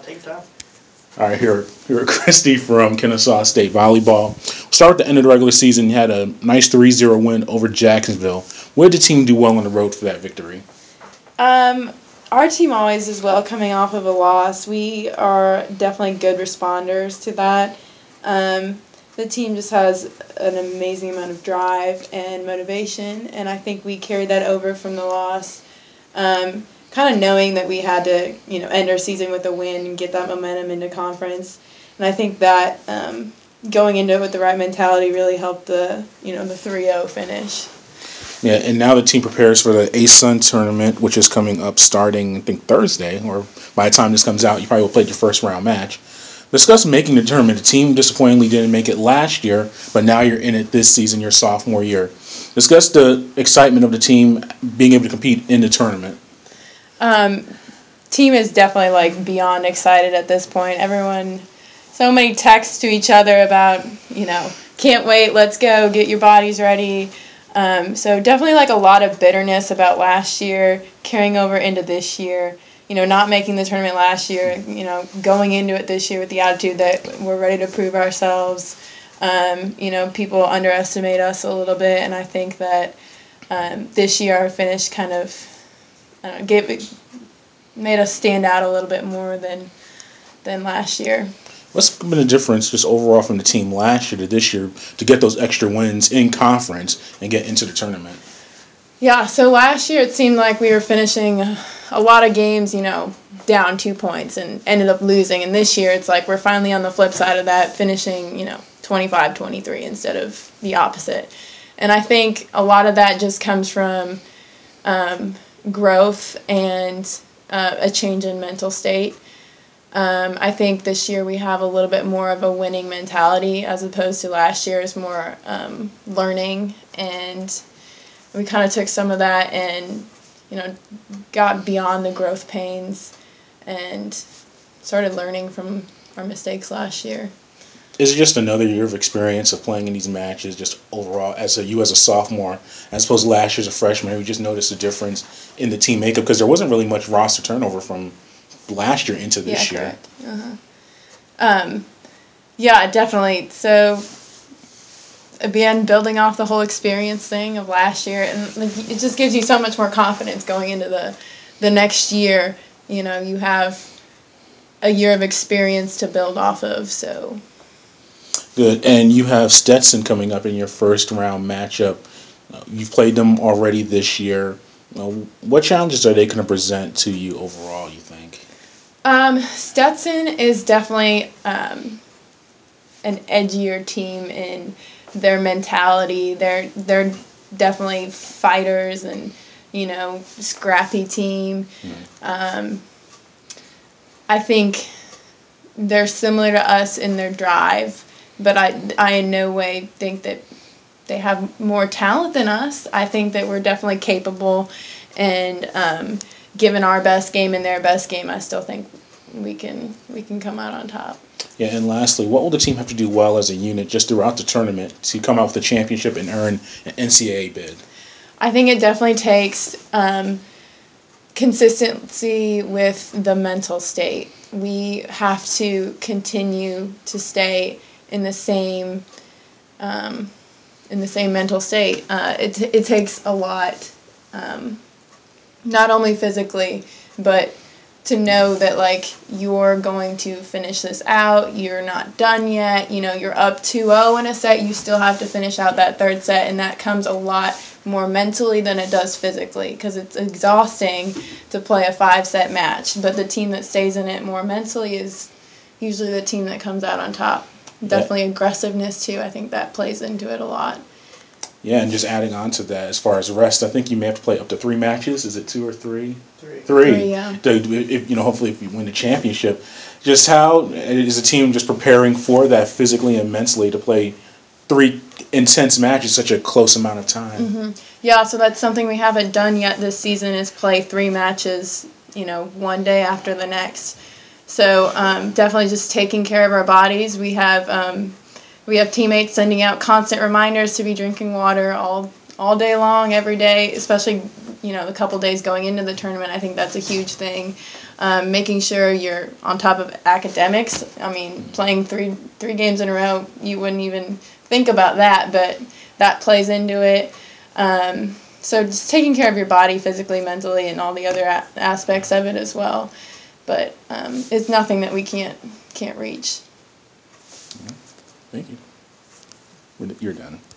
Take your time. All right, here Christy from Kennesaw State Volleyball. Start at the end of the regular season, you had a nice 3-0 win over Jacksonville. What did the team do well on the road for that victory? Our team always is well coming off of a loss. We are definitely good responders to that. The team just has an amazing amount of drive and motivation, and I think we carried that over from the loss. Kind of knowing that we had to, end our season with a win and get that momentum into conference. And I think that going into it with the right mentality really helped the 3-0 finish. Yeah, and now the team prepares for the ASUN tournament, which is coming up starting, I think, Thursday, or by the time this comes out, you probably will play your first round match. Discuss making the tournament. The team disappointingly didn't make it last year, but now you're in it this season, your sophomore year. Discuss the excitement of the team being able to compete in the tournament. Team is definitely beyond excited at this point. Everyone, so many texts to each other about, can't wait, let's go, get your bodies ready. So definitely a lot of bitterness about last year carrying over into this year. Not making the tournament last year, going into it this year with the attitude that we're ready to prove ourselves. People underestimate us a little bit, and I think that this year our finish kind of made us stand out a little bit more than last year. What's been the difference just overall from the team last year to this year to get those extra wins in conference and get into the tournament? Yeah, so last year it seemed like we were finishing a lot of games, down 2 points and ended up losing. And this year it's like we're finally on the flip side of that, finishing, 25-23 instead of the opposite. And I think a lot of that just comes from growth and a change in mental state. I think this year we have a little bit more of a winning mentality as opposed to last year's more learning, and we kind of took some of that and got beyond the growth pains and started learning from our mistakes last year. Is it just another year of experience of playing in these matches, just overall, as a sophomore, as opposed to last year as a freshman? We just noticed a difference in the team makeup because there wasn't really much roster turnover from last year into this year. Uh-huh. Yeah, definitely. So, again, building off the whole experience thing of last year, and it just gives you so much more confidence going into the next year. You have a year of experience to build off of, so... Good. And you have Stetson coming up in your first round matchup. You've played them already this year. What challenges are they going to present to you overall, you think? Stetson is definitely an edgier team in their mentality. They're definitely fighters and, scrappy team. I think they're similar to us in their drive. But I in no way think that they have more talent than us. I think that we're definitely capable, and given our best game and their best game, I still think we can come out on top. Yeah, and lastly, what will the team have to do well as a unit just throughout the tournament to come out with a championship and earn an NCAA bid? I think it definitely takes consistency with the mental state. We have to continue to stay in the same mental state. It takes a lot, not only physically, but to know that you're going to finish this out. You're not done yet. You're up 2-0 in a set. You still have to finish out that third set, and that comes a lot more mentally than it does physically, because it's exhausting to play a 5-set match. But the team that stays in it more mentally is usually the team that comes out on top. Definitely aggressiveness, too. I think that plays into it a lot. Yeah, and just adding on to that, as far as rest, I think you may have to play up to 3 matches. Is it 2 or 3? 3. 3, yeah. Hopefully if you win the championship. Just how is the team just preparing for that physically and mentally to play 3 intense matches such a close amount of time? Mm-hmm. Yeah, so that's something we haven't done yet this season is play 3 matches, one day after the next. So definitely just taking care of our bodies. We have teammates sending out constant reminders to be drinking water all all day long, every day, especially, the couple days going into the tournament. I think that's a huge thing. Making sure you're on top of academics. I mean, playing three games in a row, you wouldn't even think about that, but that plays into it. So just taking care of your body physically, mentally, and all the other aspects of it as well. But it's nothing that we can't reach. Thank you. You're done.